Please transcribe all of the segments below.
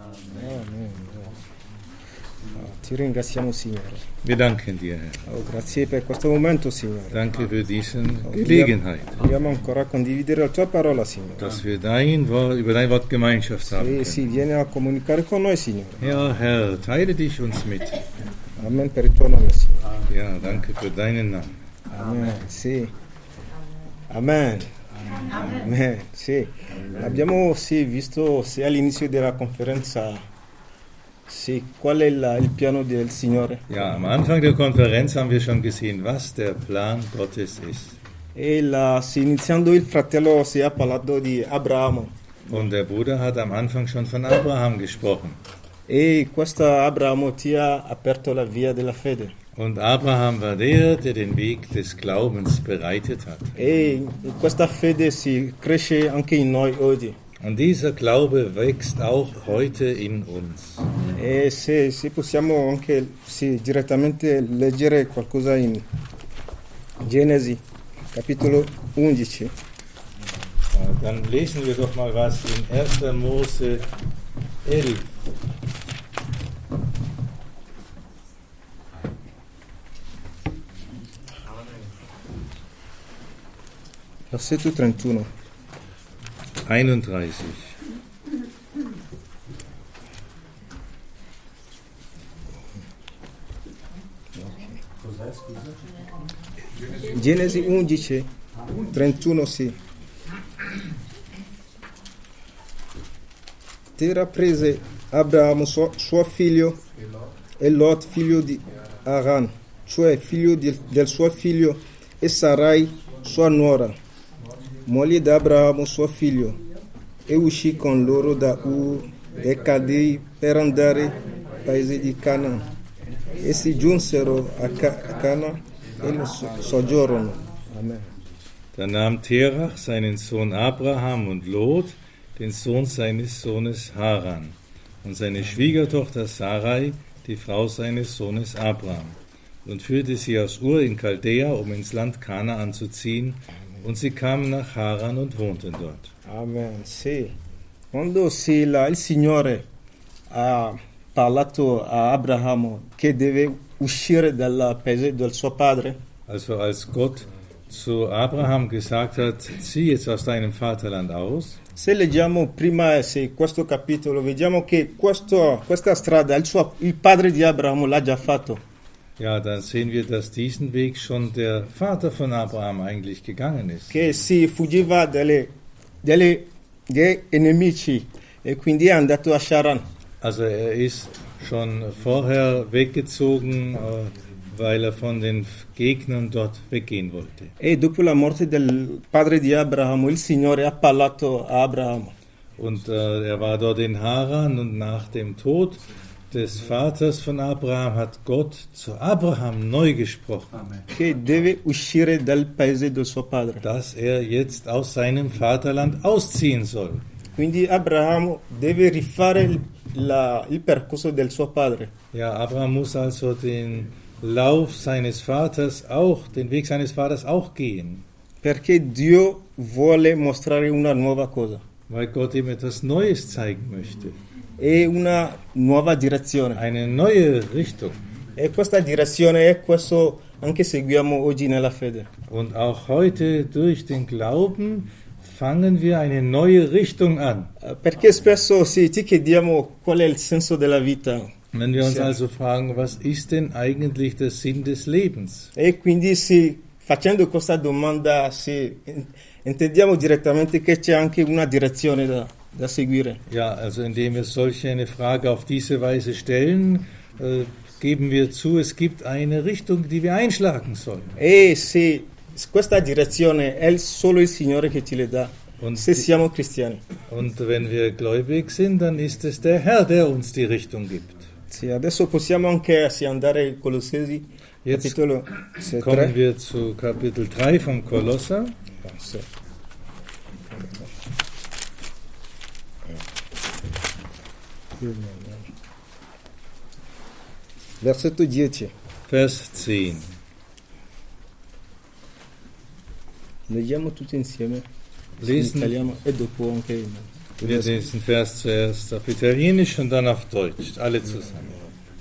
Amen. Ti ringraziamo, Signore. Wir danken dir, Herr. Oh, grazie per questo momento, Signore. Danke für diese Gelegenheit, Vogliamo ancora condividere la tua parola, Signore. dass wir über dein Wort Gemeinschaft haben Sì, können. vieni a comunicare con noi, Signore. Ja, Herr, teile dich uns mit. Amen per il tuo nome, Signore. Ja, danke für deinen Namen. Amen, sì. Amen. Amen, sì. Abbiamo visto all'inizio della conferenza qual è il piano del Signore. Ja, am Anfang der Konferenz haben wir schon gesehen, was der Plan Gottes ist. E iniziando il fratello ha parlato di Abramo. Und der Bruder hat am Anfang schon von Abraham gesprochen. E questo Abramo ti ha aperto la via della fede. Und Abraham war der den Weg des Glaubens bereitet hat. E in questa fede si cresce anche in noi oggi. Und dieser Glaube wächst auch heute in uns. E se possiamo anche direttamente leggere qualcosa in Genesi, capitolo 11. Dann lesen wir doch mal was in 1. Mose 11. Versetto 31. 31. Genesi 11, 31, sì. Terra prese Abramo suo figlio e Lot figlio di Aran, cioè figlio del suo figlio, e Sarai sua nuora, moglie di Abramo suo figlio, e uscì con loro da Ur dei Caldei per andare al paese di Canaan, e si giunsero a Canaan e soggiorno. Amen. Da nahm Terach seinen Sohn Abraham und Lot, den Sohn seines Sohnes Haran, und seine Schwiegertochter Sarai, die Frau seines Sohnes Abraham, und führte sie aus Ur in Chaldea, um ins Land Kanaan zu ziehen, und sie kamen nach Haran und wohnten dort. Amen, sì. Quando il Signore ha parlato a Abramo che deve uscire dal paese del suo padre, Also als Gott zu Abraham gesagt hat, zieh jetzt aus deinem Vaterland aus. se leggiamo prima questo capitolo, vediamo che questa strada il padre di Abramo l'ha già fatto. Ja, dann sehen wir, dass diesen Weg schon der Vater von Abraham eigentlich gegangen ist. Che si fuggiva dei nemici e quindi è andato a Sharan. Also er ist schon vorher weggezogen, weil von den Gegnern dort weggehen wollte. E dopo la morte del padre di Abramo, il Signore ha parlato a Abramo. Und er war dort in Haran, und nach dem Tod des Vaters von Abraham hat Gott zu Abraham neu gesprochen, Che deve uscire dal paese del suo padre. dass er jetzt aus seinem Vaterland ausziehen soll. Quindi Abramo deve rifare il percorso del suo padre. Ja, Abraham muss also den Lauf seines Vaters den Weg seines Vaters auch gehen, Perché Dio vuole mostrare una nuova cosa. weil Gott ihm etwas Neues zeigen möchte. È una nuova direzione. Eine neue Richtung. E questa direzione è questo anche seguiamo oggi nella fede. Und auch heute durch den Glauben fangen wir eine neue Richtung an. Perché spesso ci chiediamo qual è il senso della vita. Wenn wir uns also fragen, was ist denn eigentlich der Sinn des Lebens? E quindi facendo questa domanda intendiamo direttamente che c'è anche una direzione da seguire. Ja, also indem wir solch eine Frage auf diese Weise stellen, geben wir zu, es gibt eine Richtung, die wir einschlagen sollen. E se questa direzione è solo il Signore che ce le dà, se siamo cristiani. Und wenn wir gläubig sind, dann ist es der Herr, der uns die Richtung gibt. Sì, adesso possiamo anche andare ai Colossesi, Jetzt capitolo kommen 3. wir zu Kapitel 3 vom Kolosser. Sì. Versetto 10. Vers 10. Leggiamo tutti insieme. Lesen, Italiano e dopo anche Wir lesen Vers zuerst auf Italienisch und dann auf Deutsch, alle zusammen.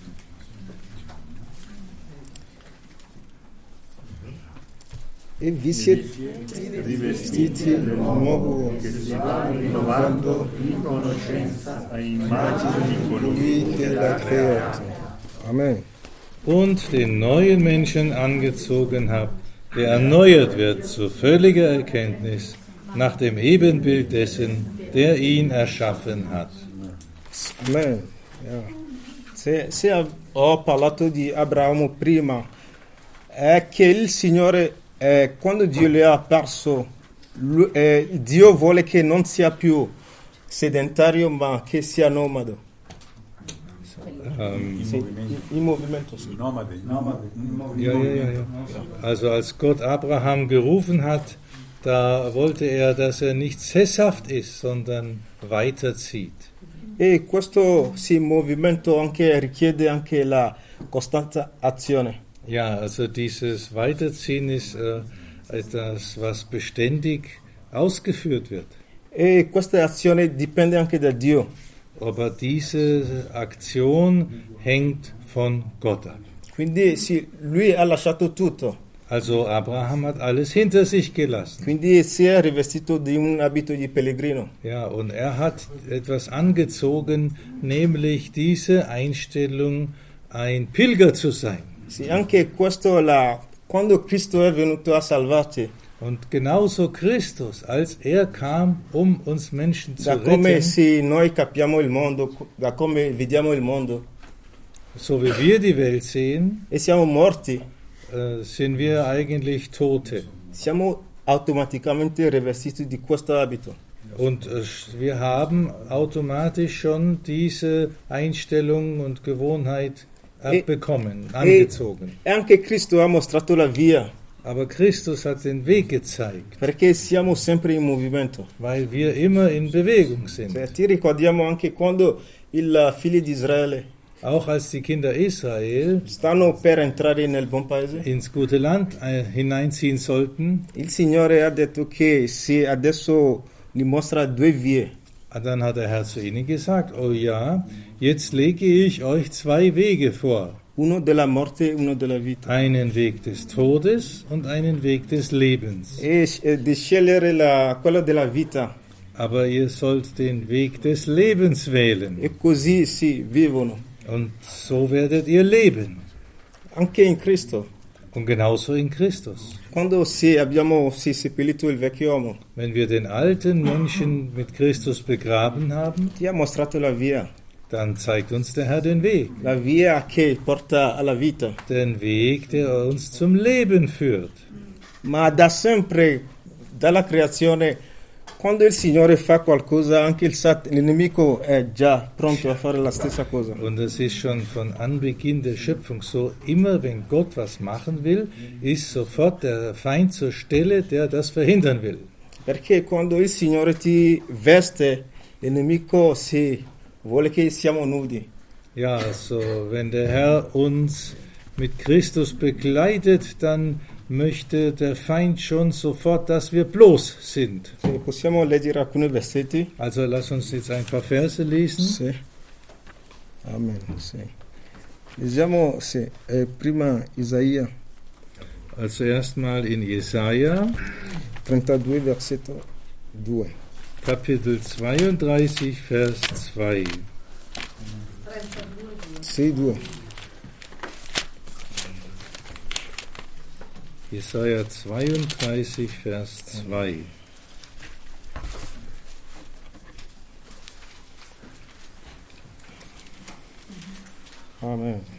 E vi siete rivestiti di nuovo che si va rinnovando in conoscenza a immagine di colui che l'ha creato. Amen. Und den neuen Menschen angezogen habt, der erneuert wird zu völliger Erkenntnis nach dem Ebenbild dessen, der ihn erschaffen hat. Amen. Se ho parlato di Abramo prima, è che il Signore, quando Dio le ha perso, Dio vuole che non sia più sedentario, ma che sia nomade. In movimento. Ja. Also als Gott Abraham gerufen hat, da wollte er, dass er nicht sesshaft ist, sondern weiterzieht. E questo movimento anche richiede anche la costante azione. Ja, also dieses Weiterziehen ist etwas, was beständig ausgeführt wird. E questa azione dipende anche da Dio. Aber diese Aktion hängt von Gott ab. Quindi lui ha lasciato tutto. Also Abraham hat alles hinter sich gelassen. Quindi si è rivestito di un abito di pellegrino. Ja, und er hat etwas angezogen, nämlich diese Einstellung, ein Pilger zu sein. Sì, anche questo quando Cristo è venuto a salvarci. Und genauso Christus, als er kam, um uns Menschen zu Da come retten, noi capiamo il mondo, da come vediamo il mondo, so wie wir die Welt sehen, e siamo morti, sind wir eigentlich Tote. siamo automaticamente rivestiti di questo abito. Und wir haben automatisch schon diese Einstellung und Gewohnheit bekommen, angezogen. E anche Cristo ha mostrato la via, Aber Christus hat den Weg gezeigt, perché siamo sempre in movimento. weil wir immer in Bewegung sind. Ti ricordiamo anche quando i figli di Israele Auch als die Kinder Israel stanno per entrare nel buon paese, ins gute Land hineinziehen sollten, il Signore ha detto che se adesso gli mostra due vie. dann hat der Herr zu ihnen gesagt, oh ja, jetzt lege ich euch zwei Wege vor. Uno della morte e uno della vita. Einen Weg des Todes und einen Weg des Lebens. E di scegliere quello della vita. Aber ihr sollt den Weg des Lebens wählen. E così si vivono. Und so werdet ihr leben. Anche in Cristo. Und genauso in Christus. Quando abbiamo seppellito il vecchio uomo, Wenn wir den alten Menschen mit Christus begraben haben, ti ha mostrato la via. dann zeigt uns der Herr den Weg. La via che porta alla vita. Den Weg, der uns zum Leben führt. Ma da sempre, dalla creazione, quando il Signore fa qualcosa, anche il nemico è già pronto a fare la stessa cosa. Und es ist schon von Anbeginn der Schöpfung so, immer wenn Gott was machen will, ist sofort der Feind zur Stelle, der das verhindern will. Perché quando il Signore ti veste, il nemico vuole che siamo nudi. Ja, also wenn der Herr uns mit Christus begleitet, dann möchte der Feind schon sofort, dass wir bloß sind. Possiamo leggere alcuni versetti? Also lass uns jetzt ein paar Verse lesen. Sì. Amen. Sì. Leggiamo prima Isaia Also erstmal in Jesaja, 32, versetto 2. Kapitel 32, Vers 2. Sì, 2. Jesaja 32, Vers 2. Amen.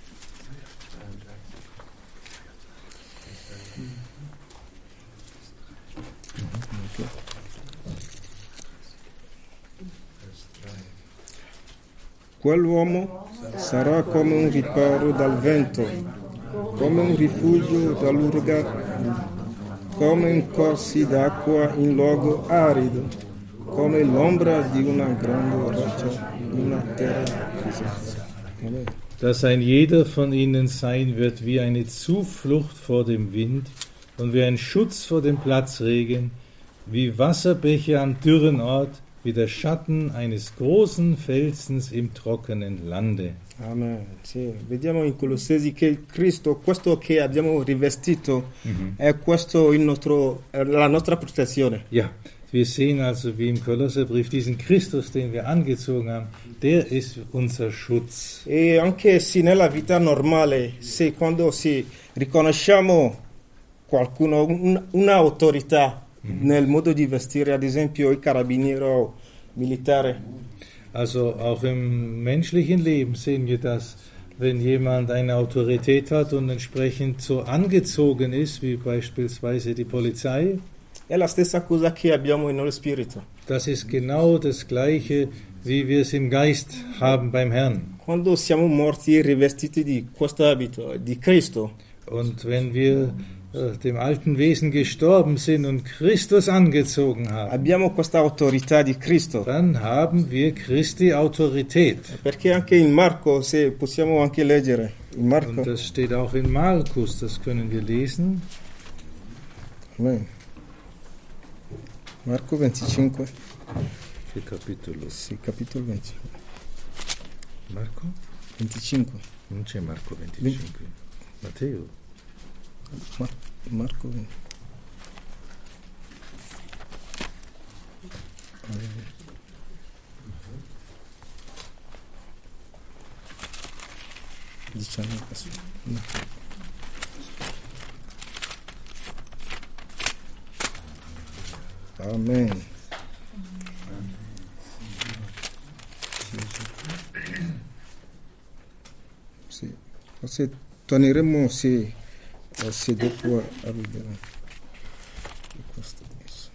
Quell'uomo sarà come un riparo dal vento, come un rifugio dall'uragano, come un corsi d'acqua in luogo arido, come l'ombra di una grande roccia in una terra dispersa. Dass ein jeder von ihnen sein wird wie eine Zuflucht vor dem Wind und wie ein Schutz vor dem Platzregen, wie Wasserbäche am dürren Ort, wie der Schatten eines großen Felsens im trockenen Lande. Amen. Sì. Vediamo in Colossesi che Cristo, questo che abbiamo rivestito, è questo la nostra protezione. Ja, wir sehen also wie im Kolosserbrief diesen Christus, den wir angezogen haben, der ist unser Schutz. E anche se nella vita normale, se quando riconosciamo qualcuno, un'autorità nel modo di vestire, ad esempio il carabiniero militare. Also auch im menschlichen Leben sehen wir das, wenn jemand eine Autorität hat und entsprechend so angezogen ist, wie beispielsweise die Polizei. È la stessa cosa che abbiamo nello spirito. Das ist genau das Gleiche, wie wir es im Geist haben beim Herrn. Quando siamo morti rivestiti di questo abito, di Cristo, Und wenn wir dem alten Wesen gestorben sind und Christus angezogen haben, abbiamo questa autorità di Cristo. dann haben wir Christi Autorität. Perché anche in Marco, se possiamo anche leggere, in Marco, Und das steht auch in Markus, das können wir lesen. Amen. Marco 25, Che capitolo? sì, capitolo 25. Marco? 25. Non c'è Marco 25. Matteo. Marco 20. Amen. Sì, forse torneremo se dopo arriverà questo.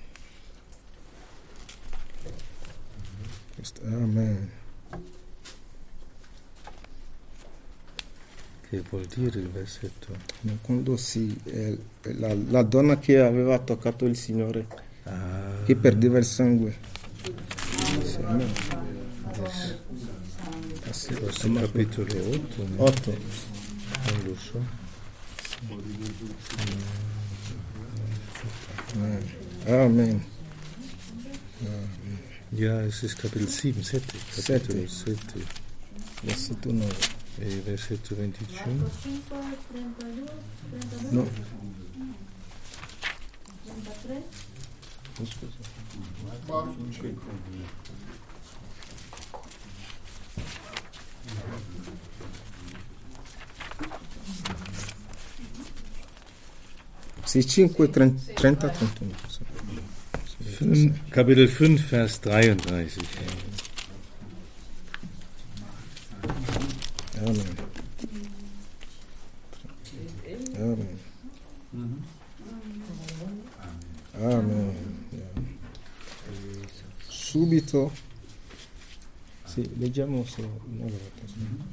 Amen. Che vuol dire il versetto? Quando la donna che aveva toccato il Signore, che perdeva il sangue. Sì, amen. Forse il capitolo 8? 8. Non lo so. Amen. Ja, es ist Kapitel 7, 7. Capitolo 7. Versetto 9. E versetto 25. No. Sì, 5, 30, 31. Kapitel 5, Vers 33. Amen. Amen. Amen. Subito. Sì, leggiamo se una volta.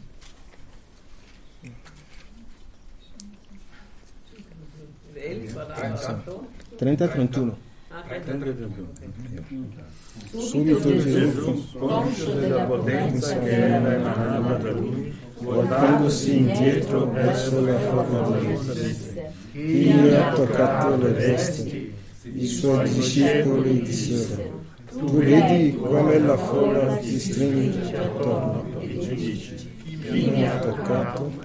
30-31. Subito Gesù, conscio della potenza che era emanata da lui, voltandosi indietro verso la folla disse: chi mi ha toccato le vesti? I suoi discepoli dissero: tu vedi come la folla ti stringe attorno. Chi mi ha toccato?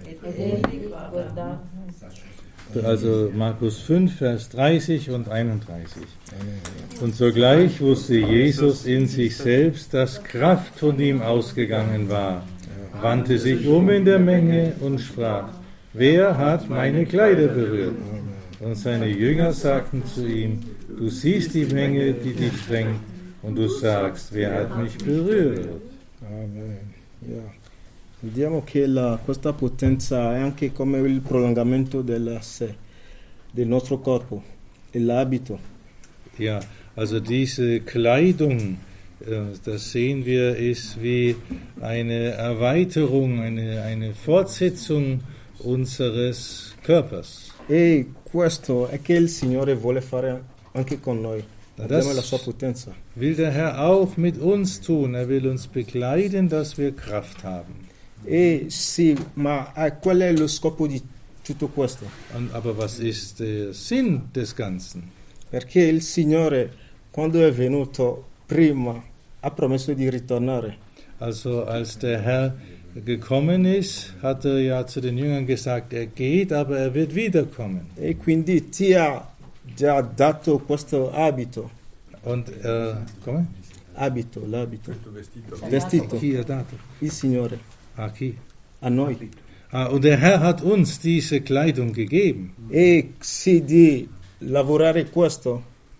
Also Markus 5, Vers 30 und 31. Und sogleich wusste Jesus in sich selbst, dass Kraft von ihm ausgegangen war, wandte sich in der Menge und sprach: Wer hat meine Kleider berührt? Und seine Jünger sagten zu ihm: Du siehst die Menge, die dich drängt, und du sagst: Wer hat mich berührt? Amen. Yeah. Vediamo che questa potenza è anche come il prolungamento del nostro corpo, dell'abito. Ja, also diese Kleidung, das sehen wir, ist wie eine Erweiterung, eine Fortsetzung unseres Körpers. E questo è che il Signore vuole fare anche con noi. Abbiamo la sua potenza. Will der Herr auch mit uns tun. Er will uns bekleiden, dass wir Kraft haben. Sì, ma qual è lo scopo di tutto questo? Aber was ist der Sinn des Ganzen? Perché il Signore, quando è venuto, prima ha promesso di ritornare. Also als der Herr gekommen ist, hat er ja zu den Jüngern gesagt, er geht, aber er wird wiederkommen. E quindi ti ha già dato questo abito, Und come? l'abito, vestito, Chi ha dato? il Signore, Ah, chi? a noi. Und der Herr hat uns diese Kleidung gegeben. E sì, di lavorare questo,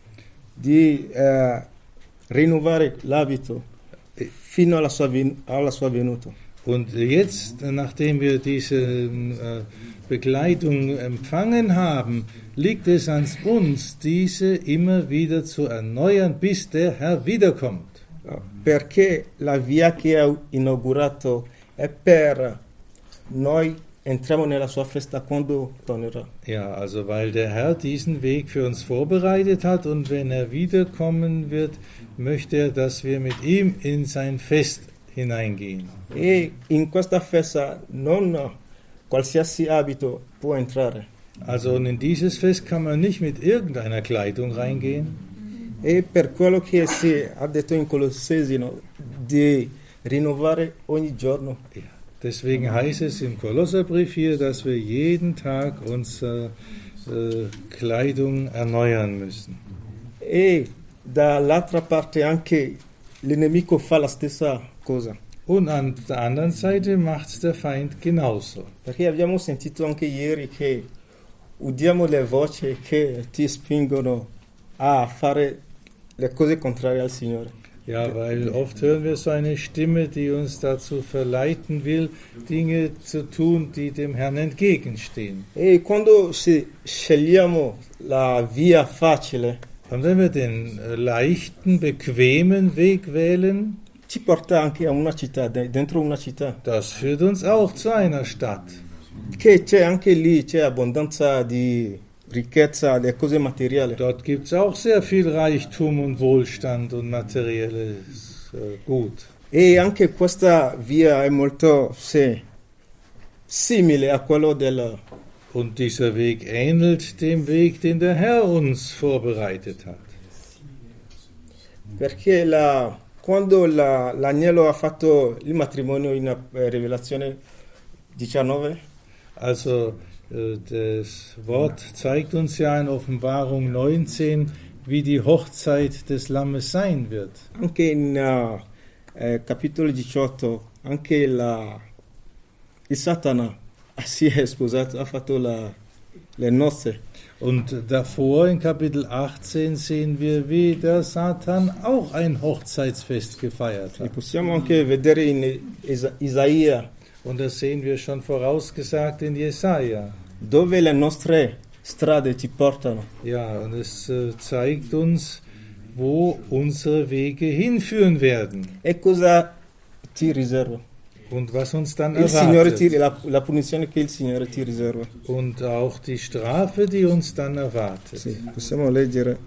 di rinnovare l'abito fino alla sua venuta. Und jetzt, nachdem wir diese Bekleidung empfangen haben, liegt es an uns, diese immer wieder zu erneuern, bis der Herr wiederkommt. Perché la via che ha inaugurato è per noi entriamo nella sua festa quando tornerà. Ja, also weil der Herr diesen Weg für uns vorbereitet hat und wenn er wiederkommen wird, möchte er, dass wir mit ihm in sein Fest hineingehen. E in questa festa non qualsiasi abito può entrare. Also und in dieses Fest kann man nicht mit irgendeiner Kleidung reingehen. E per quello che si ha detto in Colossesi, no, di rinnovare ogni giorno. Ja, deswegen heißt es im Kolosserbrief hier, dass wir jeden Tag unsere Kleidung erneuern müssen. E dall'altra parte anche l'inimico fa la stessa cosa. Und an der anderen Seite macht der Feind genauso. Perché abbiamo sentito anche ieri che udiamo le voci che ti spingono a fare le cose contrarie al Signore. Ja, weil oft hören wir so eine Stimme, die uns dazu verleiten will, Dinge zu tun, die dem Herrn entgegenstehen. E quando scegliamo la via facile, Und wenn wir den leichten, bequemen Weg wählen, ci porta anche a una città, dentro una città, das führt uns auch zu einer Stadt. che c'è anche lì, c'è abbondanza di ricchezza, le cose materiali. Dort gibt es auch sehr viel Reichtum und Wohlstand und materielles Gut. E anche questa via è molto simile a quello del... Und dieser Weg ähnelt dem Weg, den der Herr uns vorbereitet hat. Perché quando l'agnello ha fatto il matrimonio in Rivelazione 19, Also das Wort zeigt uns ja in Offenbarung 19, wie die Hochzeit des Lammes sein wird. anche in capitolo 18, anche il Satana si è sposato, ha fatto le nozze. Und davor in Kapitel 18 sehen wir, wie der Satan auch ein Hochzeitsfest gefeiert E hat. possiamo anche vedere in Isaia, Und das sehen wir schon vorausgesagt in Jesaja. dove le nostre strade ci portano. Ja, und es zeigt uns, wo unsere Wege hinführen werden E cosa ti riserva? und was uns dann Il Signore erwartet. la punizione che il Signore ti riserva. Und auch die Strafe, die uns dann erwartet. Sì, possiamo leggere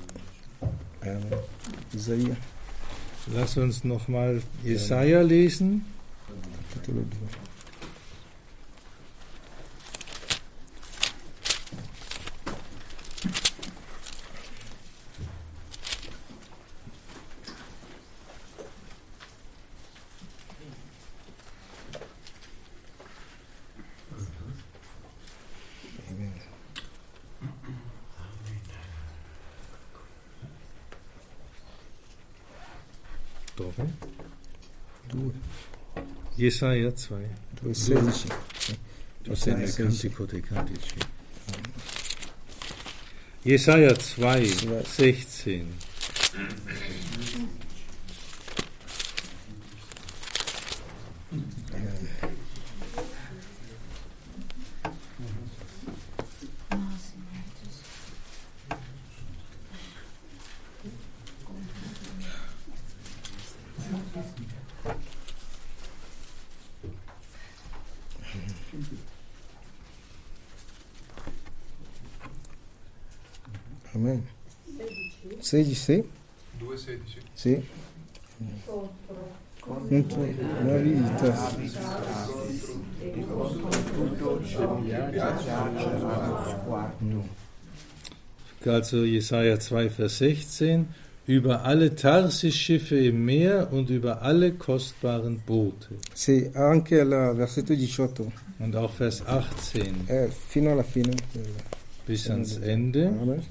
Isaia, Lass uns nochmal Jesaja lesen. capitolo 2. Dove? 2, Jesaja 2. 2,16. Das ist der Cantico dei Cantici. Jesaja 2, 16. Amen. 16? 2,16. Sì. Contro una vita. Also Jesaja 2, Vers 16. über alle Tarsis-Schiffe im Meer und über alle kostbaren Boote. Sì, anche al versetto 18, Und auch Vers 18 fino alla fine. bis ans Ende. Amen.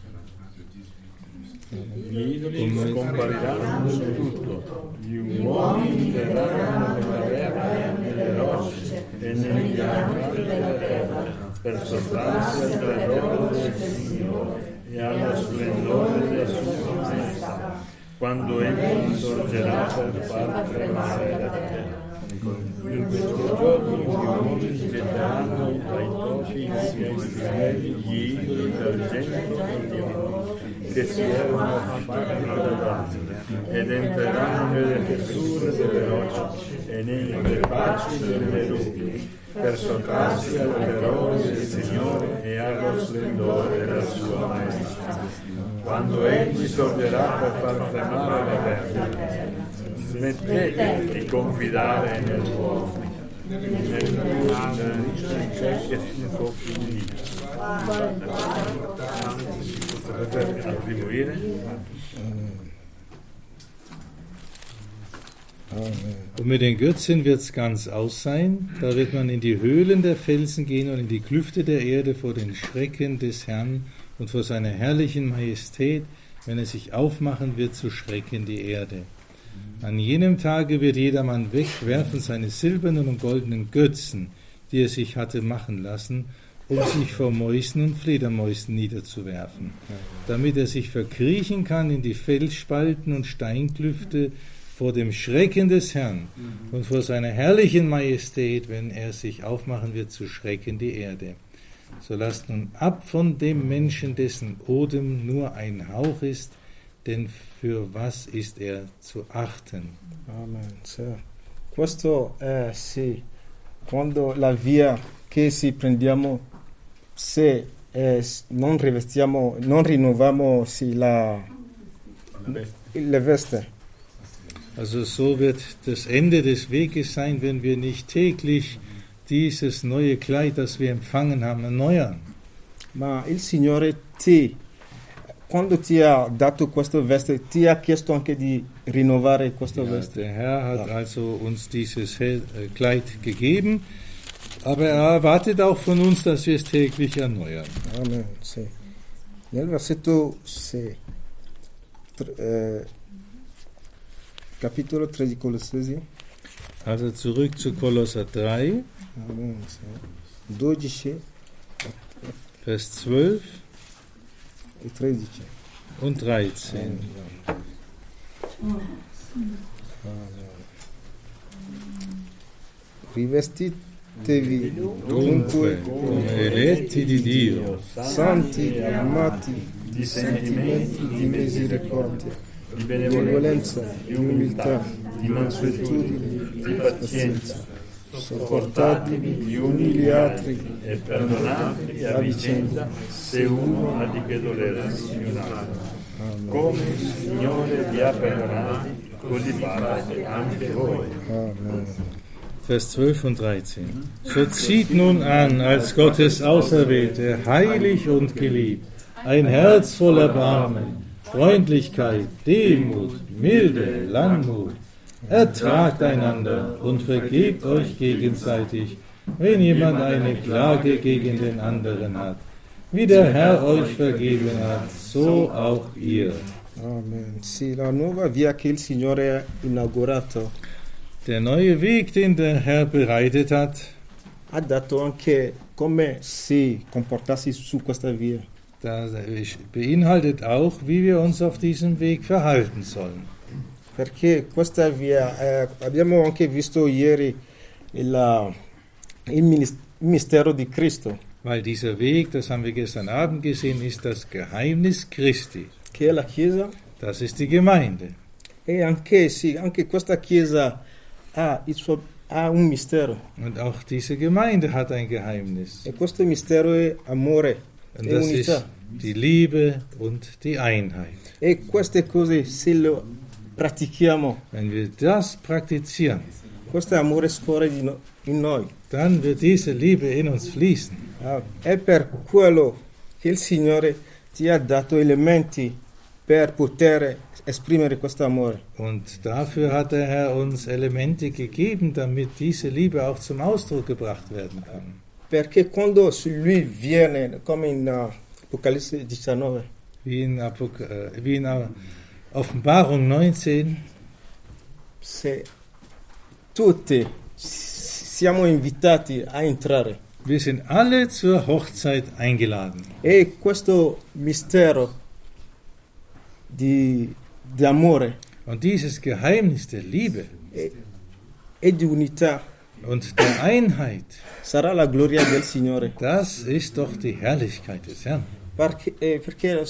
Gli idoli scompariranno su tutto, gli uomini verranno nella terra e nelle rocce e negli angoli della terra, per sottrarsi al terrore del Signore e allo splendore della sua maestà, quando egli sorgerà per far tremare la terra. In questo giorno gli uomini getteranno ai topi insieme gli idoli d'argento e di oro che si erano fatti adorati ed entreranno nelle fessure delle rocce e nei crepacci delle rupi per sottrarsi al terrore del Signore e allo splendore della sua maestà. Quando egli sorgerà per far tremare la terra, smettete di confidare nell'uomo, che si può finire. Potete attribuire? Und mit den Götzen wird es ganz aus sein. Da wird man in die Höhlen der Felsen gehen und in die Klüfte der Erde vor den Schrecken des Herrn und vor seiner herrlichen Majestät, wenn er sich aufmachen wird zu schrecken die Erde. An jenem Tage wird jedermann wegwerfen seine silbernen und goldenen Götzen, die er sich hatte machen lassen, um sich vor Mäusen und Fledermäusen niederzuwerfen, damit er sich verkriechen kann in die Felsspalten und Steinklüfte vor dem Schrecken des Herrn und vor seiner herrlichen Majestät, wenn er sich aufmachen wird zu schrecken die Erde. So lasst nun ab von dem Menschen, dessen Odem nur ein Hauch ist, denn für was ist er zu achten? Amen. Sì. Questo è sì, quando la via che si prendiamo, se non rivestiamo, non rinnoviamo sì, le veste. Also so wird das Ende des Weges sein, wenn wir nicht täglich dieses neue Kleid, das wir empfangen haben, erneuern. Ma il Signore quando ti ha dato questo veste, ti ha chiesto anche di rinnovare questo veste. Der Herr hat also uns dieses Kleid gegeben, aber er erwartet auch von uns, dass wir es täglich erneuern. Amen. Sì. Nel versetto 6, capitolo 3 di Colossesi. Also zurück zu Kolosser 3, Amen. Sì. 12 Vers 12 e 13. und 13. Rivestitevi Dunque, come eletti di Dio, santi, amati, di sentimenti di misericordia, di benevolenza, di umiltà, di mansuetudine, di pazienza, sopportatevi gli uni gli altri E perdonatevi a vicenda se uno ha di che dolersi un altro. Come il Signore vi ha perdonati, così fate anche voi. Amen. Vers 12 und 13. So zieht nun an, als Gottes Auserwählte, heilig und geliebt, ein Herz voll Erbarmen, Freundlichkeit, Demut, Milde, Langmut. Ertragt einander und vergebt euch gegenseitig, wenn jemand eine Klage gegen den anderen hat. Wie der Herr euch vergeben hat, so auch ihr. Amen. Sì, la nuova via che il Signore ha inaugurato Der neue Weg, den der Herr bereitet hat, ha dato anche come si comportarsi su questa via. das beinhaltet auch, wie wir uns auf diesem Weg verhalten sollen. Perché questa via, abbiamo anche visto ieri il mistero di Cristo, Weil dieser Weg, das haben wir gestern Abend gesehen, ist das Geheimnis Christi. che è la Chiesa, Das ist die Gemeinde. e anche, sì, anche questa Chiesa ha un mistero, Und auch diese Gemeinde hat ein Geheimnis. e questo mistero è amore Und e das unità. ist die Liebe und die Einheit. E queste cose, se lo pratichiamo, Wenn wir das praktizieren, questo amore scorre in noi. dann wird diese Liebe in uns fließen. È per quello che il Signore ti ha dato elementi per poter esprimere questo amore. Und dafür hat der Herr uns Elemente gegeben, damit diese Liebe auch zum Ausdruck gebracht werden kann. Perché quando su lui viene, come in Apocalisse 19, Wie in Offenbarung 19, se tutti siamo invitati a entrare. wir sind alle zur Hochzeit eingeladen. E questo mistero di amore Und dieses Geheimnis der Liebe e di unità und der Einheit, sarà la gloria del Signore. das ist doch die Herrlichkeit des Herrn. Perché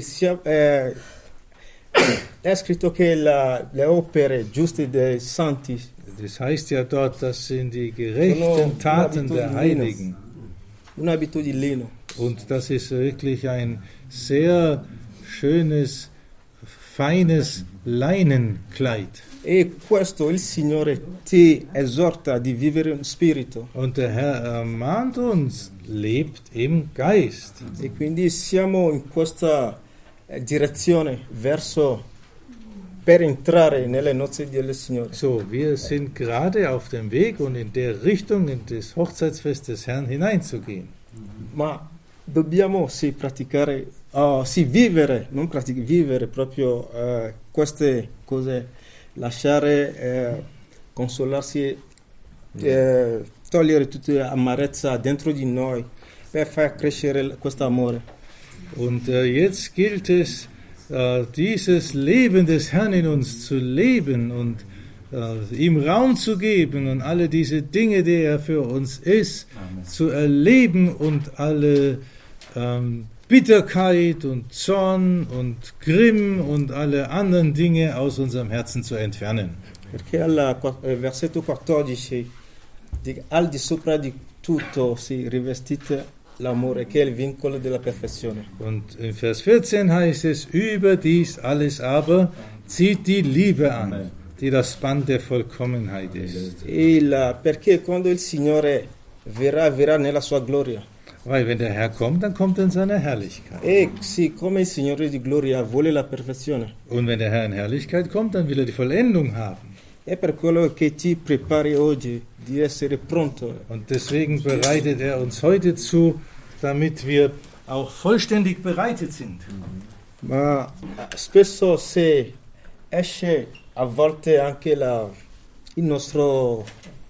è scritto che le opere giuste dei santi Das heißt ja dort, das sind die gerechten Taten der Heiligen. un abito di lino. Und das ist wirklich ein sehr schönes, feines Leinenkleid. E questo il Signore ti esorta di vivere in spirito. Und der Herr ermahnt uns, lebt im Geist. E quindi siamo in questa direzione verso per entrare nelle nozze del Signore. So, wir sind gerade auf dem Weg und in der Richtung, in das Hochzeitsfest des Herrn hineinzugehen. Ma dobbiamo praticare, vivere, non praticare, vivere proprio queste cose, lasciare, consolarsi, togliere tutta amarezza dentro di noi per far crescere questo amore. Und jetzt gilt es, dieses Leben des Herrn in uns zu leben und ihm Raum zu geben und alle diese Dinge, die er für uns ist, zu erleben und alle Bitterkeit und Zorn und Grimm und alle anderen Dinge aus unserem Herzen zu entfernen. Perché al versetto 14 al di sopra di tutto si rivestite l'amore, che è il vincolo della perfezione. Und in Vers 14 heißt es, überdies alles aber zieht die Liebe an, die das Band der Vollkommenheit ist. Perché quando il Signore verrà nella sua gloria. Weil wenn der Herr kommt, dann kommt er in seiner Herrlichkeit. E sì, come il Signore di gloria vuole la perfezione. Und wenn der Herr in Herrlichkeit kommt, dann will er die Vollendung haben. È per quello che ti prepari oggi di essere pronto. Und deswegen bereitet er uns heute zu, damit wir auch vollständig bereitet sind. Ma spesso se esce a volte anche il nostro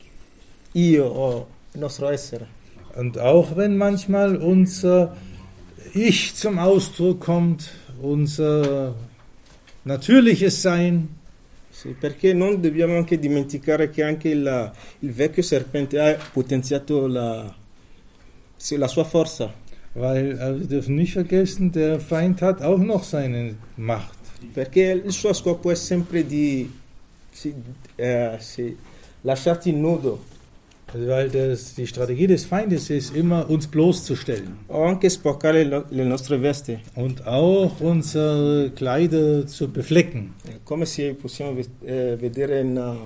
io o il nostro essere. Und auch wenn manchmal unser Ich zum Ausdruck kommt, unser natürliches Sein, Sì, perché non dobbiamo anche dimenticare che anche il vecchio serpente ha potenziato la sua forza. weil wir dürfen nicht vergessen, der Feind hat auch noch seine Macht. Perché il suo scopo è sempre di lasciarti nudo Weil die Strategie des Feindes ist, immer uns bloßzustellen o anche sporcare le nostre vesti. und auch unsere Kleider zu beflecken. Come se possiamo vedere in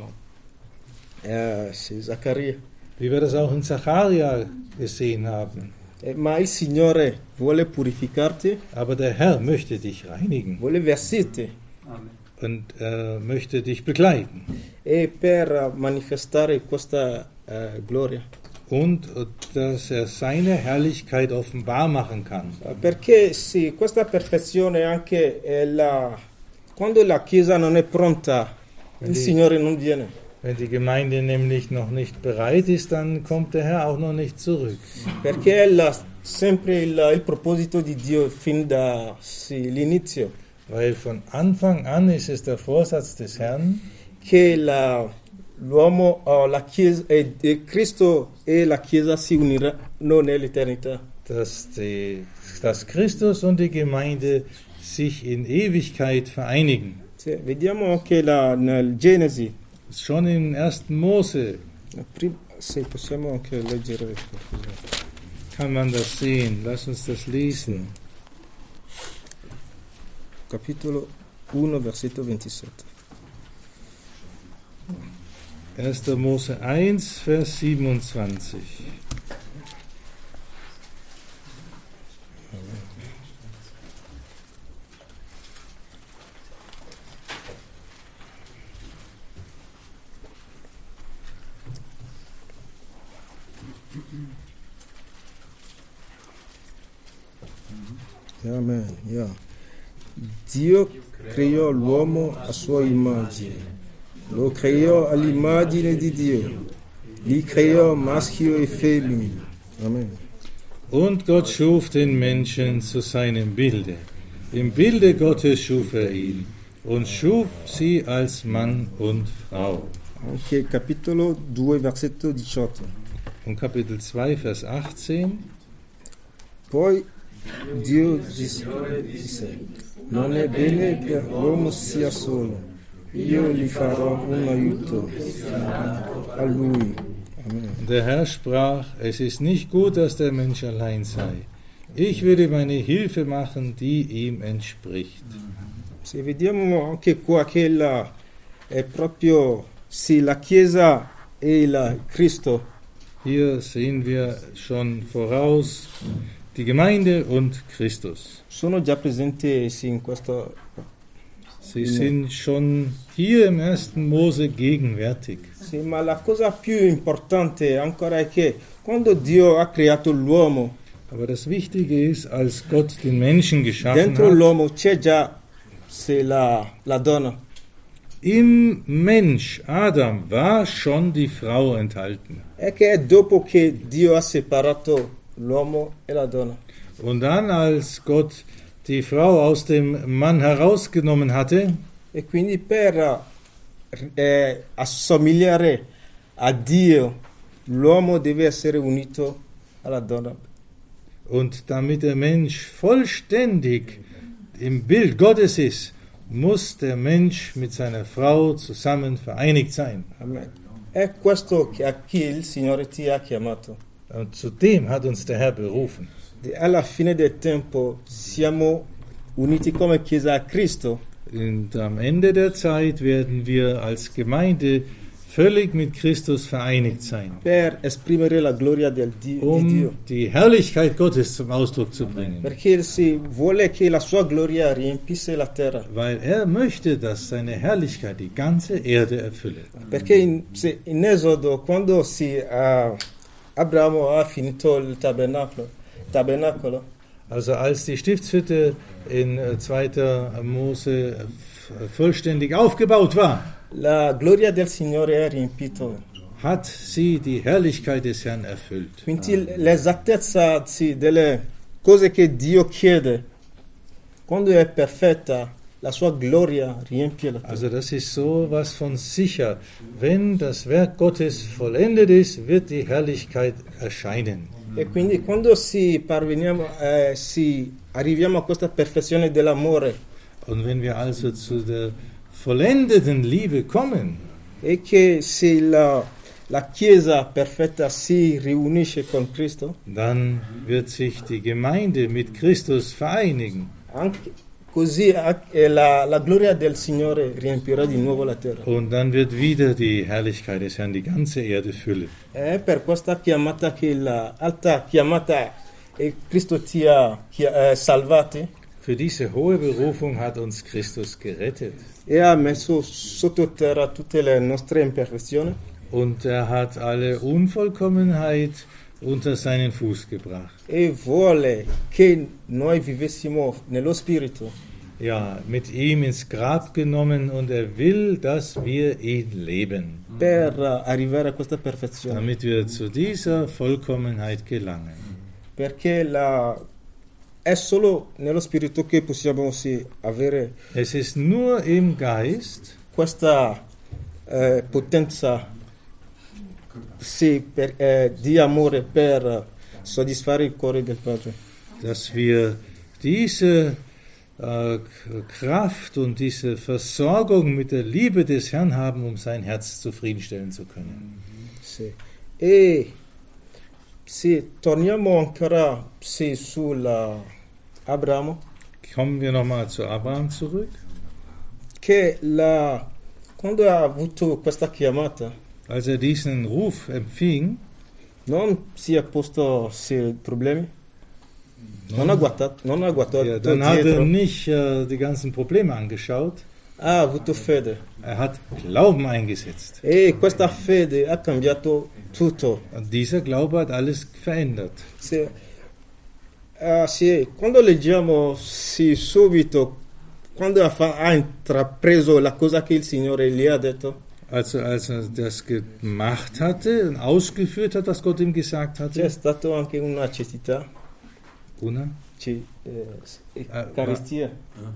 Zaccaria. Wie wir das auch in Zacharia gesehen haben. Ma il Signore vuole purificarti, Aber der Herr möchte dich reinigen vuole vestirti und möchte dich begleiten. e per manifestare questa gloria. Und dass er seine Herrlichkeit offenbar machen kann. Perché sì, questa perfezione anche quando la Chiesa non è pronta, il Signore non viene. Wenn die Gemeinde nämlich noch nicht bereit ist, dann kommt der Herr auch noch nicht zurück. Perché è sempre il proposito di Dio fin dall'inizio, Weil von Anfang an ist es der Vorsatz des Herrn, che l'uomo, la Chiesa, e Cristo e la Chiesa si uniranno nell'eternità. dass Christus und die Gemeinde sich in Ewigkeit vereinigen. Vediamo anche nel Genesi. Schon im 1. Mose Se possiamo anche leggere. kann man das sehen. Lass uns das lesen. Capitolo 1, versetto 27. 1. Mose 1, Vers 27. Amen. Yeah. Dio creò l'uomo a sua immagine, lo creò all'immagine di Dio, li creò maschio e femmina. Amen. Und Gott schuf den Menschen zu seinem Bilde. Im Bilde Gottes schuf er ihn und schuf sie als Mann und Frau. Anche capitolo 2, versetto 18. Und Kapitel 2, Vers 18. Poi Dio disse, non è bene che l'uomo sia solo, io gli farò un aiuto a lui. Amen. Der Herr sprach, es ist nicht gut, dass der Mensch allein sei. Ich werde meine Hilfe machen, die ihm entspricht. Se vediamo anche qua che è proprio sì, la Chiesa e il Cristo. Hier sehen wir schon voraus die Gemeinde und Christus. Sono già presenti sì, in questo. Sie sind schon hier im 1. Mose gegenwärtig. Sì, ma la cosa più importante ancora è che quando Dio ha creato l'uomo, Aber das Wichtige ist, als Gott den Menschen geschaffen dentro hat, l'uomo c'è già sì, la donna. im Mensch Adam war schon die Frau enthalten. È che è dopo che Dio ha separato l'uomo e la donna. Und dann, als Gott die Frau aus dem Mann herausgenommen hatte, E quindi per assomigliare a Dio, l'uomo deve essere unito alla donna. und damit der Mensch vollständig im Bild Gottes ist, muss der Mensch mit seiner Frau zusammen vereinigt sein. Amen. È questo che a chi il Signore ti ha chiamato. Und zu dem hat uns der Herr berufen. Alla fine del tempo siamo uniti come Chiesa a Cristo. Und am Ende der Zeit werden wir als Gemeinde völlig mit Christus vereinigt sein, Per esprimere la gloria di Dio. die Herrlichkeit Gottes zum Ausdruck zu bringen. Perché si vuole che la sua gloria riempisse la terra. Weil er möchte, dass seine Herrlichkeit die ganze Erde erfülle. Perché in Esodo, quando Abramo ha finito il tabernacolo, Also als die Stiftshütte in 2. Mose vollständig aufgebaut war, la gloria del Signore ha riempito. hat sie die Herrlichkeit des Herrn erfüllt. Quindi l'esattezza delle cose che Dio chiede, quando è perfetta, la sua gloria riempie la terra. Also das ist so was von sicher. Wenn das Werk Gottes vollendet ist, wird die Herrlichkeit erscheinen. E quindi quando arriviamo a questa perfezione dell'amore, Und wenn wir also zu der vollendeten Liebe kommen, e che se la Chiesa perfetta si riunisce con Cristo, dann wird sich die Gemeinde mit Christus vereinigen. anche così la gloria del Signore riempirà di nuovo la terra. Und dann wird wieder die Herrlichkeit des Herrn die ganze Erde füllen. È per questa chiamata che l'alta chiamata e Cristo ti ha salvati Für diese hohe Berufung hat uns Christus gerettet. e ha messo sotto terra tutte le nostre imperfezioni Und er hat alle Unvollkommenheit unter seinen Fuß gebracht. e vuole che noi vivessimo nello Spirito Ja, mit ihm ins Grab genommen und er will, dass wir ihn leben, per arrivare a questa perfezione. damit wir zu dieser Vollkommenheit gelangen. Perché è solo nello Spirito che possiamo avere Es ist nur im Geist, questa potenza di amore per soddisfare il cuore del Padre. dass wir diese Kraft und diese Versorgung mit der Liebe des Herrn haben, um sein Herz zufriedenstellen zu können. Sì. E se torniamo ancora Abramo, Kommen wir nochmal zu Abraham zurück. che quando ha avuto questa chiamata Als er diesen Ruf empfing, non si è posto problemi, non ha guardato ja, dann hat er dietro, nicht die ganzen Probleme angeschaut, ha avuto fede er hat Glauben eingesetzt. e questa fede ha cambiato tutto. Und dieser Glaube hat alles verändert. Quando leggiamo subito, quando ha intrapreso la cosa che il Signore gli ha detto, Also als er das gemacht hatte und ausgeführt hat, was Gott ihm gesagt c'è hatte, stata anche una necessità, Una, carestia.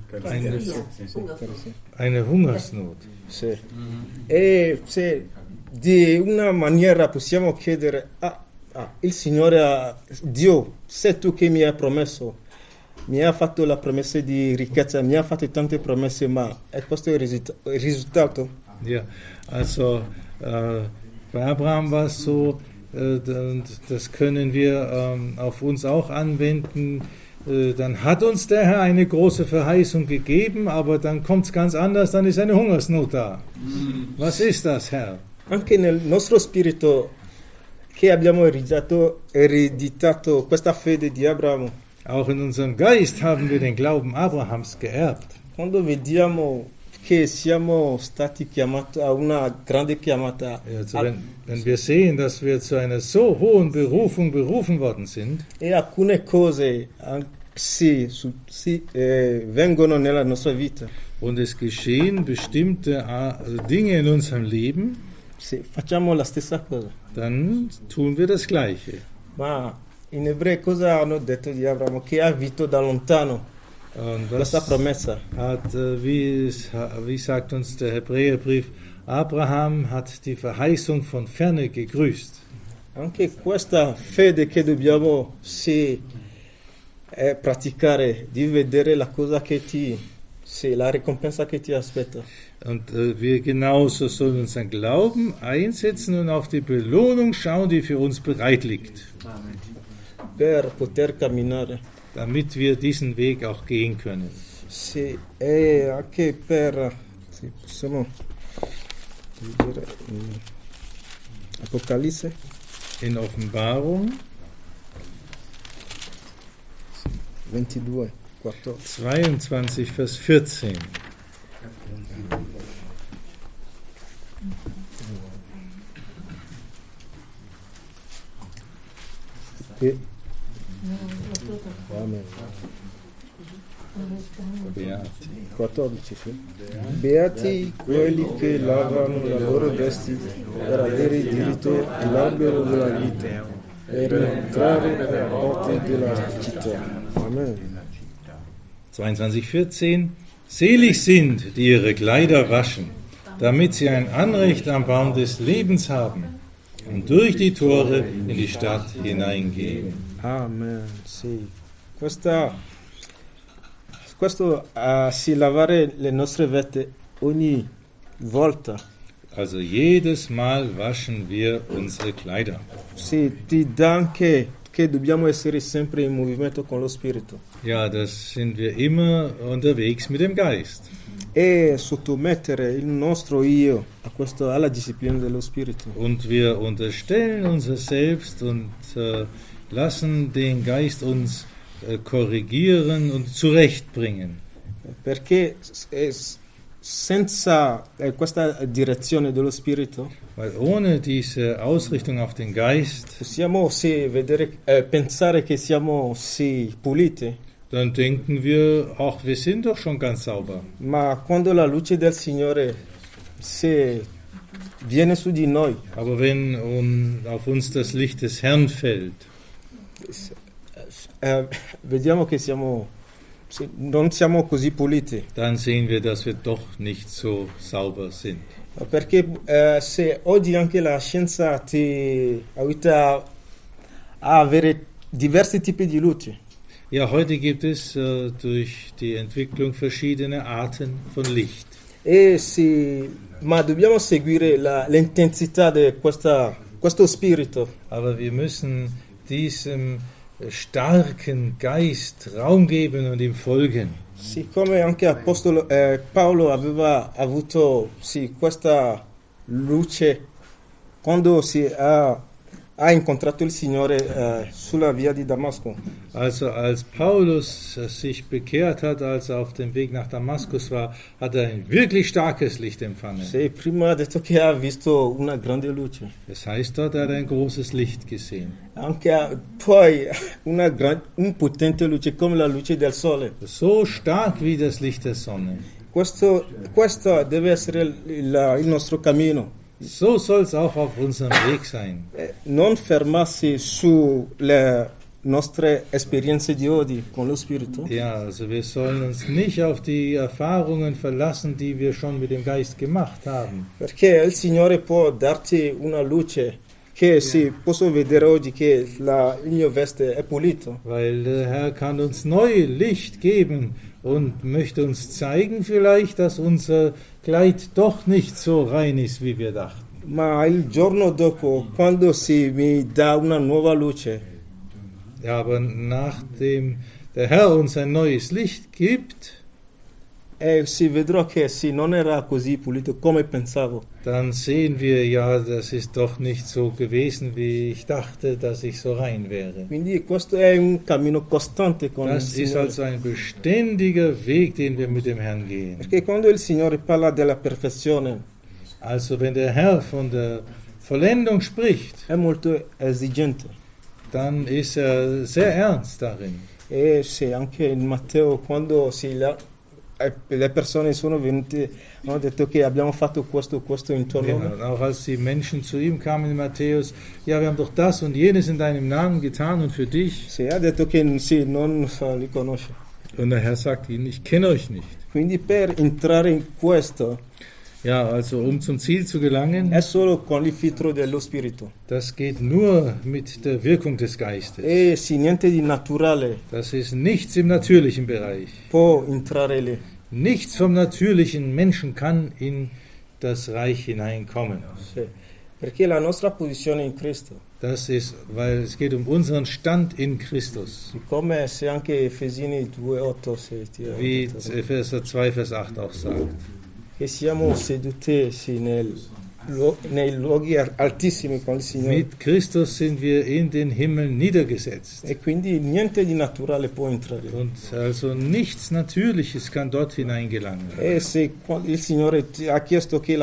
eine Hungersnot. Sì. E se di una maniera possiamo chiedere, il Signore, Dio, sei tu che mi hai promesso, mi ha fatto la promessa di ricchezza, mi ha fatto tante promesse, ma è questo il risultato? Ja, also bei Abraham war es so, und das können wir auf uns auch anwenden, dann hat uns der Herr eine große Verheißung gegeben, aber dann kommt es ganz anders, dann ist eine Hungersnot da. Was ist das, Herr? Anche nel nostro spirito che abbiamo ereditato questa fede di Abramo, Auch in unserem Geist haben wir den Glauben Abrahams geerbt. quando vediamo che siamo stati chiamati a una grande chiamata Also wenn wir sehen, dass wir zu einer so hohen Berufung berufen worden sind, e alcune cose vengono nella nostra vita, und es geschehen bestimmte Dinge in unserem Leben, facciamo la stessa cosa. dann tun wir das Gleiche. Ma in ebrei cosa hanno detto di Abramo? Che ha visto da lontano Und questa was promessa. hat, wie sagt uns der Hebräerbrief, Abraham hat die Verheißung von ferne gegrüßt. Anche questa fede che dobbiamo praticare, di vedere la cosa che la ricompensa che ti aspetta. Und wir genauso sollen unseren Glauben einsetzen und auf die Belohnung schauen, die für uns bereit liegt, Per poter camminare. damit wir diesen Weg auch gehen können. Sì, e anche possiamo leggere in Apocalisse In Offenbarung 22, 14. 22, Vers 14. Amen. Beati. 14, sì. Beati quelli che lavano le loro vesti per avere diritto all'albero della vita, per entrare per porte della città. Amen. 22, 14. Selig sind, die ihre Kleider waschen, damit sie ein Anrecht am Baum des Lebens haben und durch die Tore in die Stadt hineingehen. Amen. Sì. Questo si lavare le nostre vesti ogni volta. Also jedes Mal waschen wir unsere Kleider. Sì, ti dà anche che dobbiamo essere sempre in movimento con lo Spirito Ja, das sind wir immer unterwegs mit dem Geist. e sottomettere il nostro io alla disciplina dello Spirito. Und wir unterstellen unser Selbst und lassen den Geist uns korrigieren und zurechtbringen. Perché senza questa direzione dello Spirito Weil ohne diese Ausrichtung auf den Geist, possiamo pensare che siamo puliti, dann denken wir, ach, wir sind doch schon ganz sauber. ma quando la luce del Signore viene su di noi, Aber wenn auf uns das Licht des Herrn fällt, vediamo che non siamo così puliti. dann sehen wir, dass wir doch nicht so sauber sind. Perché se oggi anche la scienza ti aiuta a avere diversi tipi di luce, Ja, heute gibt es durch die Entwicklung verschiedene Arten von Licht. ma dobbiamo seguire l'intensità di questo spirito. Aber wir müssen diesem starken Geist Raum geben und ihm folgen. Siccome anche Apostolo Paolo aveva avuto questa luce quando ha ha incontrato il Signore sulla via di Damasco. Also als Paulus sich bekehrt hat, als er auf dem Weg nach Damaskus war, hat er ein wirklich starkes Licht empfangen. Sì, prima ha detto che ha visto una grande luce. Das heißt, dort hat er ein großes Licht gesehen. Anche poi un potente luce come la luce del sole. So stark wie das Licht der Sonne. Questo deve essere il nostro cammino. So soll es auch auf unserem Weg sein. Non fermarsi sulle nostre esperienze di oggi con lo Spirito. Ja, also wir sollen uns nicht auf die Erfahrungen verlassen, die wir schon mit dem Geist gemacht haben. Perché il Signore può darti una luce che sì, posso vedere oggi che il mio veste è pulito. Weil der Herr kann uns neues Licht geben und möchte uns zeigen vielleicht, dass unser Kleid doch nicht so rein ist, wie wir dachten. Ma il giorno dopo, quando mi dà una nuova luce, Ja, aber nachdem der Herr uns ein neues Licht gibt, si vedrò che sì, non era così pulito come pensavo. dann sehen wir, ja, das ist doch nicht so gewesen, wie ich dachte, dass ich so rein wäre. Quindi questo è un cammino costante con il Das ist Signore. also ein beständiger Weg, den wir mit dem Herrn gehen. Perché quando il Signore parla della perfezione, Also wenn der Herr von der Vollendung spricht, è molto esigente. dann ist er sehr ernst darin. E sì, anche in Matteo, quando le persone sono venute, hanno detto che abbiamo fatto questo in tuo Ja, nome. und auch als die Menschen zu ihm kamen in Matthäus, ja, wir haben doch das und jenes in deinem Namen getan und für dich. Sì, ha detto che sì, non li conosce. Und der Herr sagt ihnen, ich kenne euch nicht. Quindi per entrare in questo Ja, also um zum Ziel zu gelangen, è solo con il filtro dello Spirito. das geht nur mit der Wirkung des Geistes. E sì, niente di naturale Das ist nichts im natürlichen Bereich. può entrare lì. Nichts vom natürlichen Menschen kann in das Reich hineinkommen. Sì. Perché la nostra posizione in Cristo, Das ist, weil es geht um unseren Stand in Christus. come se anche Efesini 2,8 Wie Epheser 2, Vers 8 auch sagt. che siamo seduti sì, nei luoghi altissimi con il Signore. Mit Christus sind wir in den Himmel niedergesetzt. E quindi niente di naturale può entrare. Und also nichts Natürliches kann dort hineingelangen. E se il Signore ti ha chiesto che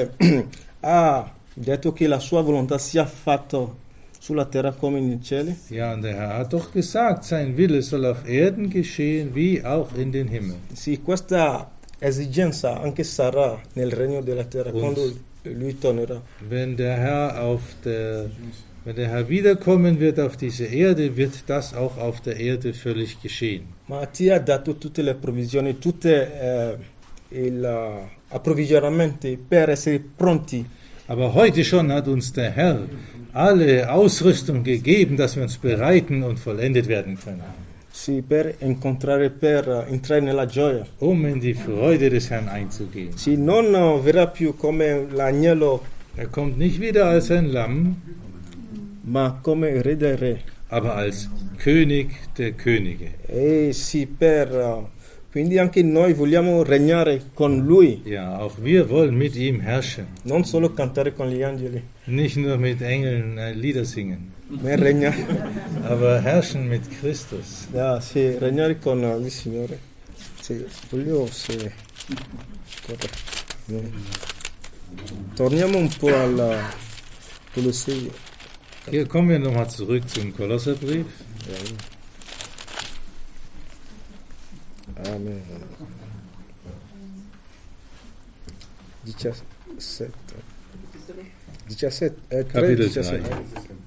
ha detto che la sua volontà sia fatta sulla terra come in cieli, Ja, und der Herr hat doch gesagt, sein Wille soll auf Erden geschehen, wie auch in den Himmel. sì, questa esigenza anche sarà nel regno della terra Und quando lui tornerà. Wenn der Herr wiederkommen wird auf diese Erde, wird das auch auf der Erde völlig geschehen. Ma ti ha dato tutte le provvisioni, tutte gli approvvigionamenti per essere pronti. Aber heute schon hat uns der Herr alle Ausrüstung gegeben, dass wir uns bereiten und vollendet werden können, Sì, per entrare nella gioia. um in die Freude des Herrn einzugehen. Sì, non verrà più come l'agnello, Er kommt nicht wieder als ein Lamm, ma come re dei re. aber als König der Könige. E sì, quindi anche noi vogliamo regnare con lui, Ja, auch wir wollen mit ihm herrschen. non solo cantare con gli angeli, Nicht nur mit Engeln Lieder singen, ma regnare, aber herrschen mit Christus. sì, regnare con il Signore. Sì, torniamo un po' alla Colossei. Hier kommen wir nochmal zurück zum Kolosserbrief. Amen. 17. 3, Kapitel 17. 3.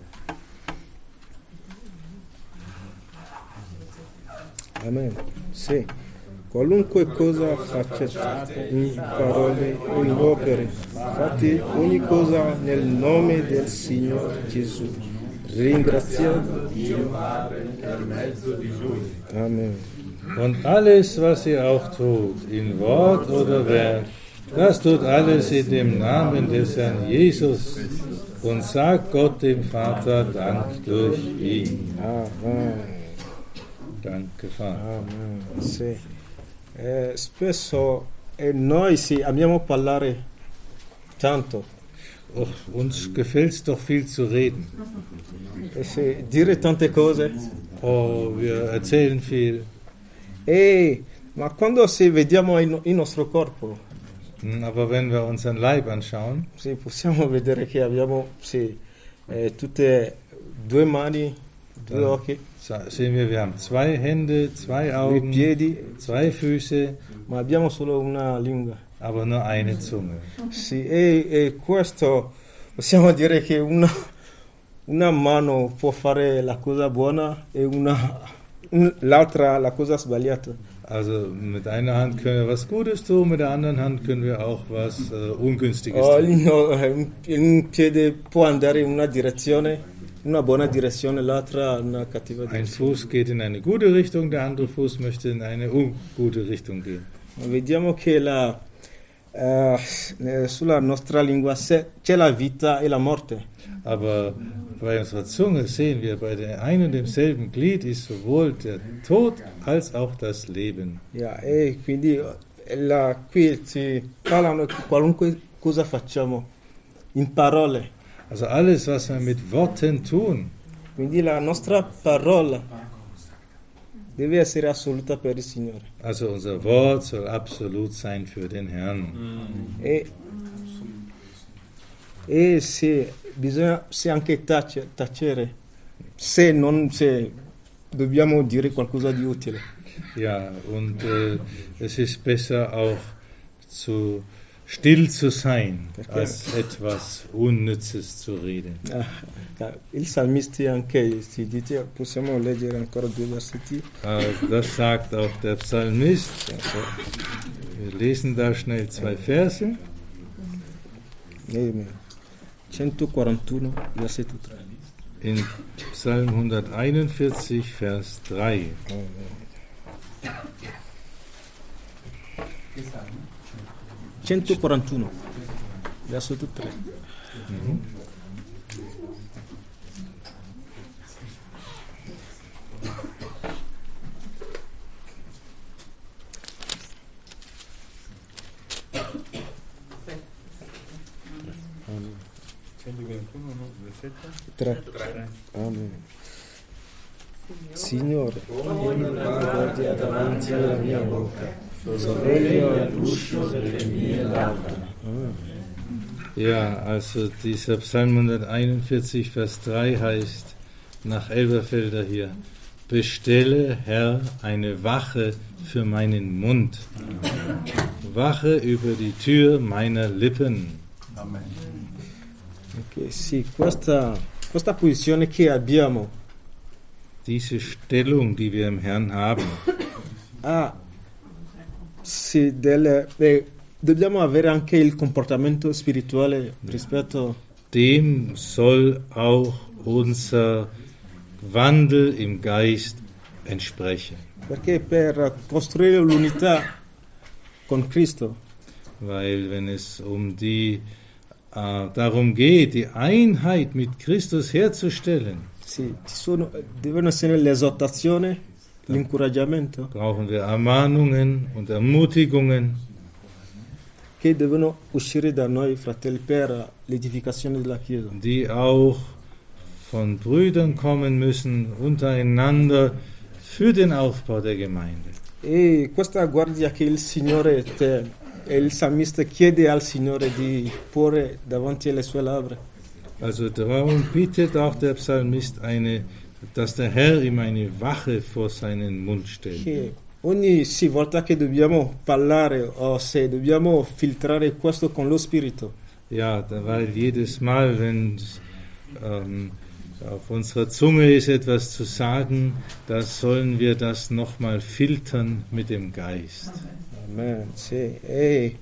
Amen. Sì. Qualunque cosa facciate in parole o in opere, fate ogni cosa nel nome del Signore Gesù, ringraziando Dio per mezzo di Lui. Amen. Und alles, was ihr auch tut, in Wort oder Werk, das tut alles in dem Namen des Herrn Jesus und sagt Gott dem Vater Dank durch ihn. Amen. Danke, Vater. Amen. Sì. Spesso noi sì, amiamo parlare tanto, Och, uns gefällt es doch viel zu reden. dire tante cose. Oh, wir erzählen viel. Ma quando se vediamo il nostro corpo, Aber wenn wir unseren Leib anschauen, sì, possiamo vedere che abbiamo tutte due mani, due occhi, sehen wir haben 2 Hände, 2 due Augen, piedi, 2 Füße, ma abbiamo solo una lingua. aber nur eine Zunge. Sì, e questo possiamo dire che una mano può fare la cosa buona e l'altra la cosa sbagliata. Also mit einer Hand können wir was Gutes tun, mit der anderen Hand können wir auch was Ungünstiges Oh, tun. un piede può andare in una direzione, una buona direzione, l'altra una cattiva Ein direzione. Fuß geht in eine gute Richtung, der andere Fuß möchte in eine ungute Richtung gehen. Vediamo che sulla nostra lingua c'è la vita e la morte. Aber bei unserer Zunge sehen wir, bei der einen und demselben Glied ist sowohl der Tod als auch das Leben. Yeah, e quindi qui ci parlano di qualunque cosa facciamo in parole. Also alles, was wir mit Worten tun, Quindi la nostra parola deve essere assoluta per il Signore. also unser Wort soll absolut sein für den Herrn. E se bisogna anche tacere, se dobbiamo dire qualcosa di utile. Ja, und es ist besser auch still zu sein, als etwas Unnützes zu reden. Il salmisti anche si dice, possiamo leggere ancora 2 versetti. Das sagt auch der Psalmist. Wir lesen da schnell 2 Verse. 141, versetto 3. In Psalm 141, Vers 3. 141, versetto 3. Amen. Signore, vieni guardia davanti alla mia bocca, sorveglio all'uscio delle mie labbra. Ja, also dieser Psalm 141, Vers 3 heißt nach Elberfelder hier: Bestelle, Herr, eine Wache für meinen Mund. Wache über die Tür meiner Lippen. Amen. Okay, sì, questa posizione che abbiamo Diese Stellung, die wir im Herrn haben, sì, dobbiamo avere anche il comportamento spirituale rispetto. dem soll auch unser Wandel im Geist entsprechen. Perché per costruire l'unità con Cristo, Weil wenn es darum geht, die Einheit mit Christus herzustellen, sì, devono essere l'esortazione, l'incoraggiamento, brauchen wir Ermahnungen und Ermutigungen, che devono uscire da noi, fratelli, per l'edificazione della Chiesa. die auch von Brüdern kommen müssen, untereinander, für den Aufbau der Gemeinde. E questa guardia che il Signore e il salmista chiede al Signore di porre davanti alle sue labbra. Also darum bittet auch der Psalmist dass der Herr ihm eine Wache vor seinen Mund stellt. Che ogni volta che dobbiamo parlare o se dobbiamo filtrare questo con lo Spirito, Ja, weil jedes Mal, wenn auf unserer Zunge ist etwas zu sagen, da sollen wir das nochmal filtern mit dem Geist. Amen, sì. E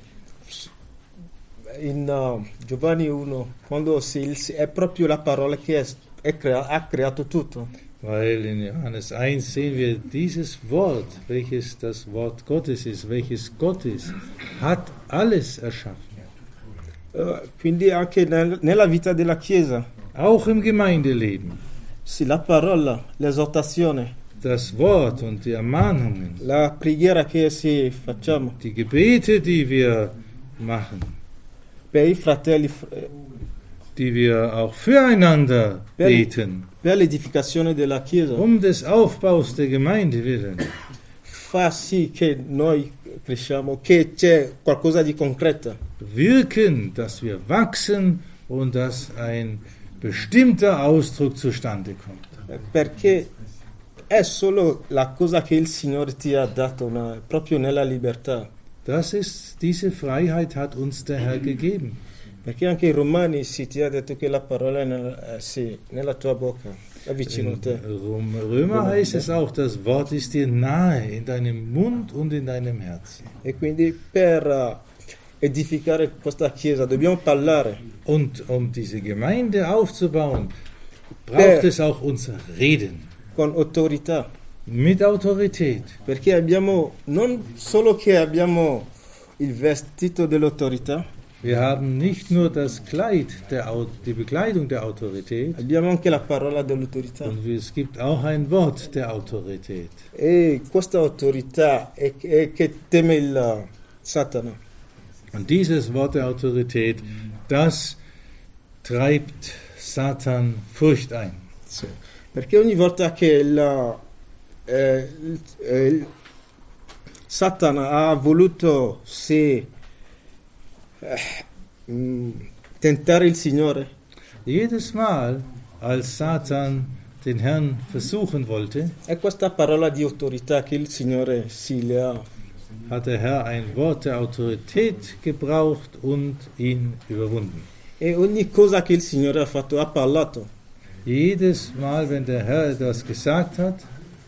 in Giovanni 1, quando è proprio la parola che ha creato tutto. Weil in Johannes 1 sehen wir dieses Wort, welches das Wort Gottes ist, welches Gott ist, hat alles erschaffen. Quindi anche nella vita della Chiesa, Auch im Gemeindeleben. sì, la parola, l'esortazione, Das Wort und die Ermahnungen, la preghiera che facciamo die Gebete, die wir machen, per i fratelli, die wir auch füreinander beten, per l'edificazione della Chiesa, des Aufbaus der Gemeinde willen. fa sì che noi cresciamo, che c'è qualcosa di concreto, Wirken, dass wir wachsen und dass ein bestimmter Ausdruck zustande kommt. perché è solo la cosa che il Signore ti ha dato, proprio nella libertà. Diese Freiheit hat uns der Herr gegeben. Perché anche in Romani si ti ha detto che la parola è nella tua bocca, è vicino a te. Römer heißt es auch, das Wort ist dir nahe, in deinem Mund und in deinem Herzen. E quindi per edificare questa chiesa dobbiamo parlare. Und um diese Gemeinde aufzubauen, braucht es auch unser Reden. Con autorità. Mit Autorität. Perché abbiamo, non solo che abbiamo il vestito dell'autorità, Wir haben nicht nur das Kleid, die Bekleidung der Autorität, abbiamo anche la parola dell'autorità. und es gibt auch ein Wort der Autorität. E questa autorità è che teme il Satana. Und dieses Wort der Autorität, das treibt Satan Furcht ein. Sì. Perché ogni volta che Satana ha voluto tentare il Signore, Jedes Mal, als Satan den Herrn versuchen wollte, è questa parola di autorità che il Signore si le ha. hat der Herr ein Wort der Autorität gebraucht und ihn überwunden. E ogni cosa che il Signore ha fatto ha parlato. Jedes Mal, wenn der Herr etwas gesagt hat,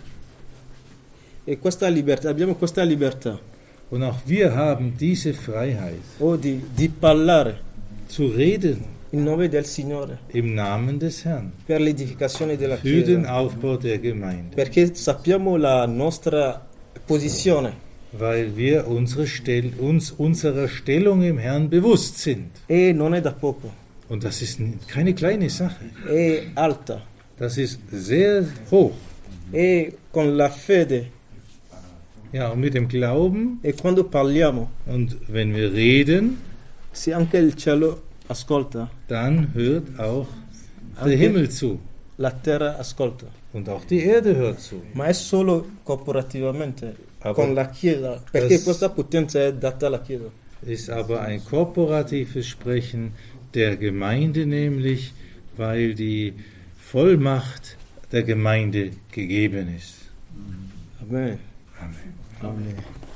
E questa libertà, abbiamo questa libertà und auch wir haben diese Freiheit, di parlare zu reden in nome del Signore im Namen des Herrn, per l'edificazione della für den Chiesa. Aufbau der Gemeinde, Perché sappiamo la nostra posizione weil wir uns unserer Stellung im Herrn bewusst sind. e non è da poco, Und das ist keine kleine Sache. è alta. Das ist sehr hoch. E con la fede Ja, und mit dem Glauben, e quando parliamo, und wenn wir reden, se anche il cielo ascolta, dann hört auch der Anche- Himmel zu. la terra ascolta. Und auch die Erde hört zu. Ma è solo corporativamente Aber con la Chiesa, perché das- questa potenza è data alla Chiesa. Ist aber ein korporatives Sprechen der Gemeinde nämlich, weil die Vollmacht der Gemeinde gegeben ist. Amen. Amen. Amen.